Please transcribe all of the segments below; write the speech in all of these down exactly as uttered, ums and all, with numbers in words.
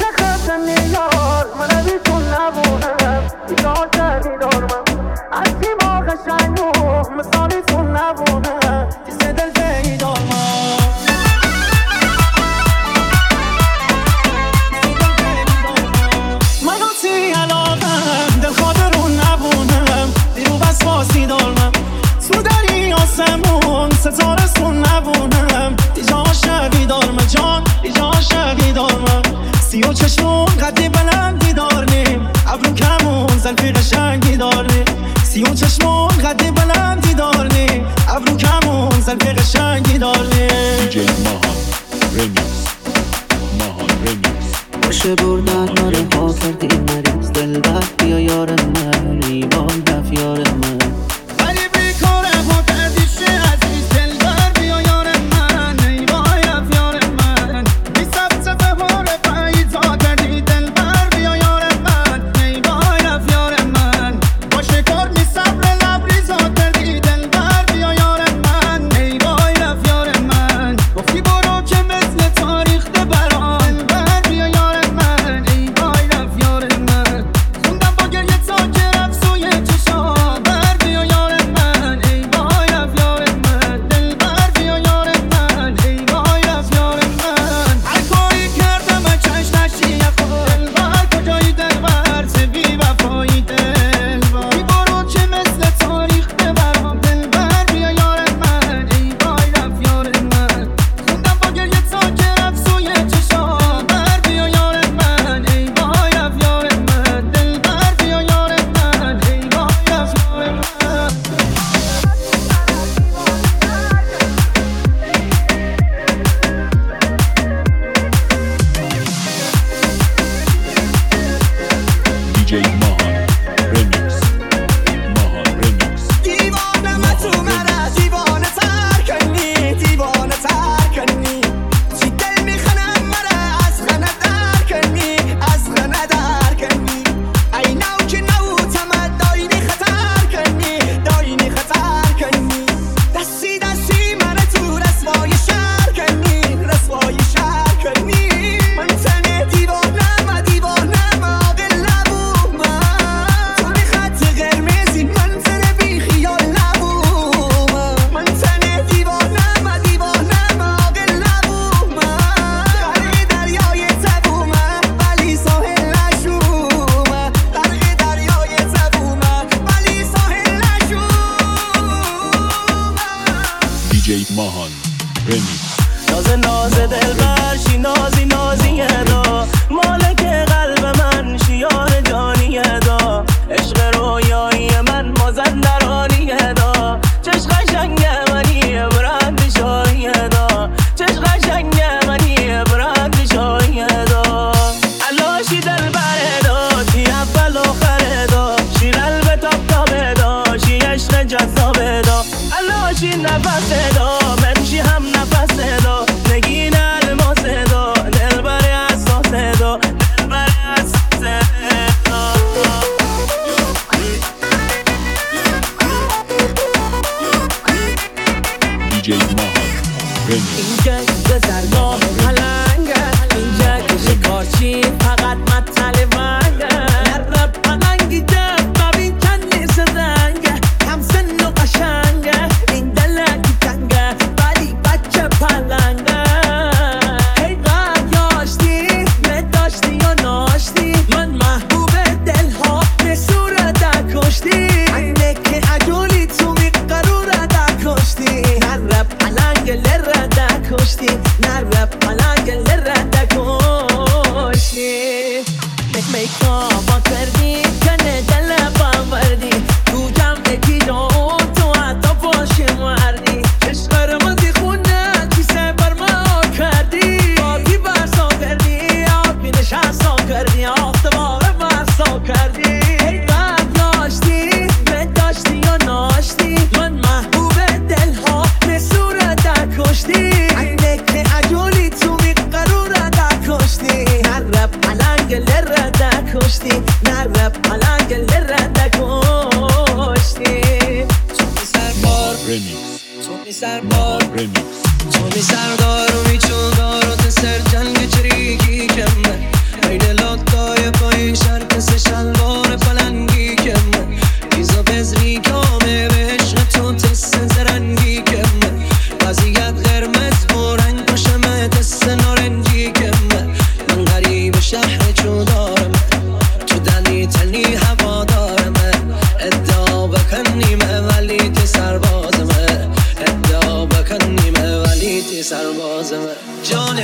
خفتنی یار من بیتون نبودم بیدار کردی دارمم از زیبا قشنگ و مثالی تون نبودم تیز دل پیدار من من قطعی علاقم دل خاطرون نبودم دیرو بس باسی دارمم تو دری آسمون ستاره سون نبودم دیجا شبی دارمم جان دیجا شبی دارمم سی و چشمون قدی بلندی داریم ابرو کمون زلفی قشنگی داریم سی و چشمون قدی بلندی داریم ابرو کمون زلفی قشنگی داریم دیجی ماهان رمیکس ماهان رمیکس باشه بردن من ها کردی مریض دل بر بیا یار من ایوان دف یار من ولی بیکاره ها کردی شه عزیز دل بر بیا یار من ایوان دف یار من بی سب سفه هار پیدا کردی دل بر بیا یار من ایوان دف یار من باشه کار می صبر لبریزا کردی دل بر بیا یار من ایوان دف یار من گفتی برو که مثل تاریخ ده برام دل بر بیا یار من ایوان دف یار من خوندم با گریه تا که رفت سوی چشام بر بیا یار من ایوان دف یار من دل بر بیا یار من ایوان دف یار من هر کاری کردم چش نشی خود دل بر کجایی دل بر چه بی وفایی دل بر بی برو که مثل تاریخ ده برام دل بر بیا یار من ایوان دف یار من خوندم با گریه تا که رفت سوی چشام بر بیا یار من ایوان دف یار من دل بر بیا یار من ایوان دف یار من دیجی ماهان رمیکس ماهان رمیکس دیوانه تو مرا دیوانه تر کنی دیوانه تر کنی چی دل میخنم مرا از خنه در کنی از خنه در کنی ای نو که نو تمد داینی خطر کنی داینی خطر کنی دستی دستی من تو رسوای شهر کنی رسوای شهر کنی من تنه دیوانم دیوانم عاقل نبود من تو بی خط قرمزی من تنه بی خیال نبود من تنه دیوانم دیوانم عاقل نبود من غرق دریای تبومم ولی ساحل نشومم غرق دریای تبومم ولی ساحل نشومم دیجی ماهان رمیکس ناز ناز دلبر شی نازی نازی دا مالک قلب من شیار جانی دا عشق رویایی من مازندرانی دا چشم قشنگ منی برند شاهی دا چشم قشنگ منی برند شاهی دا علاشی دلبر دا شی اول آخر دا شی قلب تاب تاب دا شی عشق جذاب دا علاشی نفس دا من شی هم نفس دا نگین الماس دا دلبر اساس دا دلبر اساس دا دیجی ماهان رمیکس اینجا که زرگاه پلنگه اینجا که شکارچی فقط مطل ونگه نره پلنگی جب ببین کنی سزنگه کم سن و قشنگه این دلکی تنگه ولی بچه پلنگه هی قد یاشتی نداشتی یا ناشتی من محبوب دل ها به صورت کشتی اینه که عجولی تو می قرور کشتی نره پلنگ لره کشتی نره پلنگ لره کشتی مک میکا با کردی کنه دل باوردی تو جمع کی دو تو حتی باشی مردی عشق رمزی خونه کیسه بر ما کردی باقی برسا کردی آبی نشستا کردی آفتباره برسا کردی هی قد یاشتی نداشتی یا ناشتی من محبوب دل ها به صورت کشتی اینه که عجولی تو می قرور کشتی نره پلنگ لره کشتی نره پلنگ لره کشتی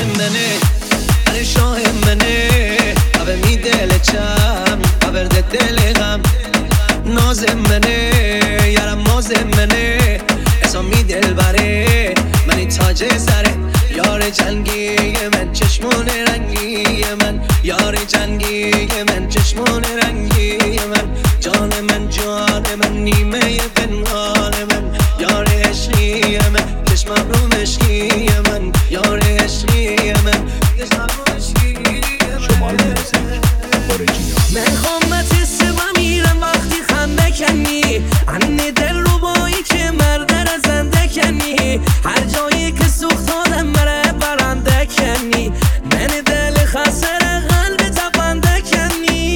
منه هر شاه منه اوه می دل چم اوه دل غم ناز منه یارم ماز منه اسامی دل بره منی تاج سره یار جنگی من چشمون رنگی من یار جنگی من چشمون رنگی من جان من جان من نیمه پنهان من یار عشقی من چشمم رو مشکی من یار عشقی من چشمم رو مشکی من من خامت سبا میرم وقتی خنده کنی انی دل رو بایی که مرده را زنده کنی هر جایی که سوخت آدم مره برنده کنی من دل خسر قلب تپنده کنی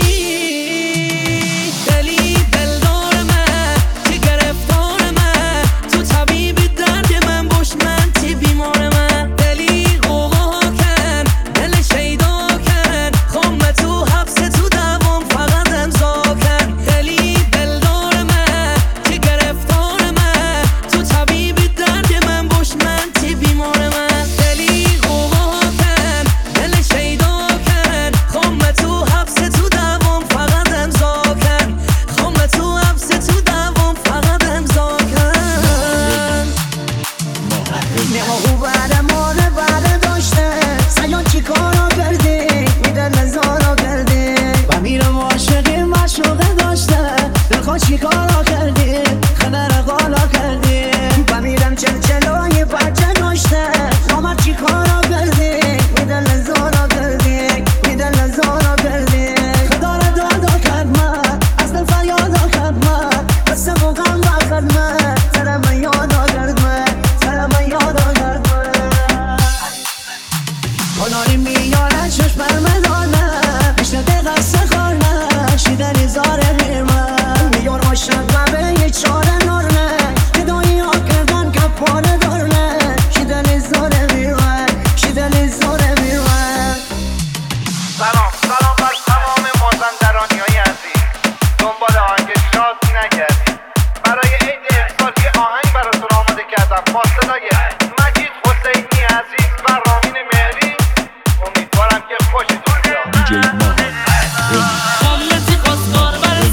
دلی دل دار من که گرفتار من تو طبیب درد من باش من تی بیمار من دلی قوقا کن دل شیدا کن خم تو حبس تو دوام فقط امضا کن دلی دل دار من که گرفتار من تو طبیب درد من باش من تی بیمار من دلی قوقا کن دل شیدا کن خم تو حبس تو دوام فقط امضا کن خم تو حبس تو دوام فقط امضا کن او بعد مانه بعد داشته سیان چی کارا کردی میدن نزارا کردی و میرم عاشقی مشوقه داشته دلخواه چی کارا کردی خدر قالا کردی و میرم چلچلای بچه داشته نامر چی کارا کردی میدن نزارا کردی میدن نزارا کردی خدا را دادا کرد من از دل فریادا کرد من بسه موقعم بخد من سر من یادا کرد من سر من یادا کرد من کناری میاره چشم برمدانه بشنده قصه خارنه شیدنی زاره بیرمه میار عاشق و به یه چاره نارنه کدایی ها کردن که پاره دارنه شیدنی زاره بیرمه شیدنی زاره بیرمه سلام سلام بر تمام مازندرانی های عزیز دنبال آهنگ شاد نگردید برای عید امسال یه آهنگ براتون آماده کردم با صدای مجید حسینی عزیز و رامین مهری امیدوارم که خوشتون بیاد دی جی ماهان رمیکس خاملتی قاسقار بر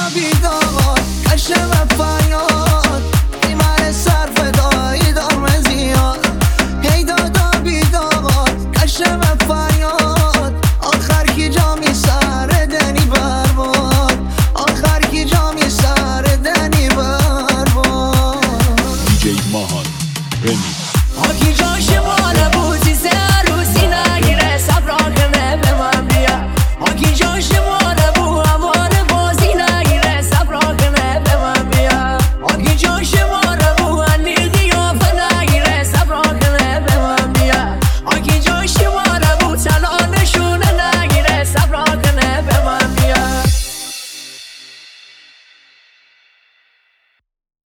بیدار قشم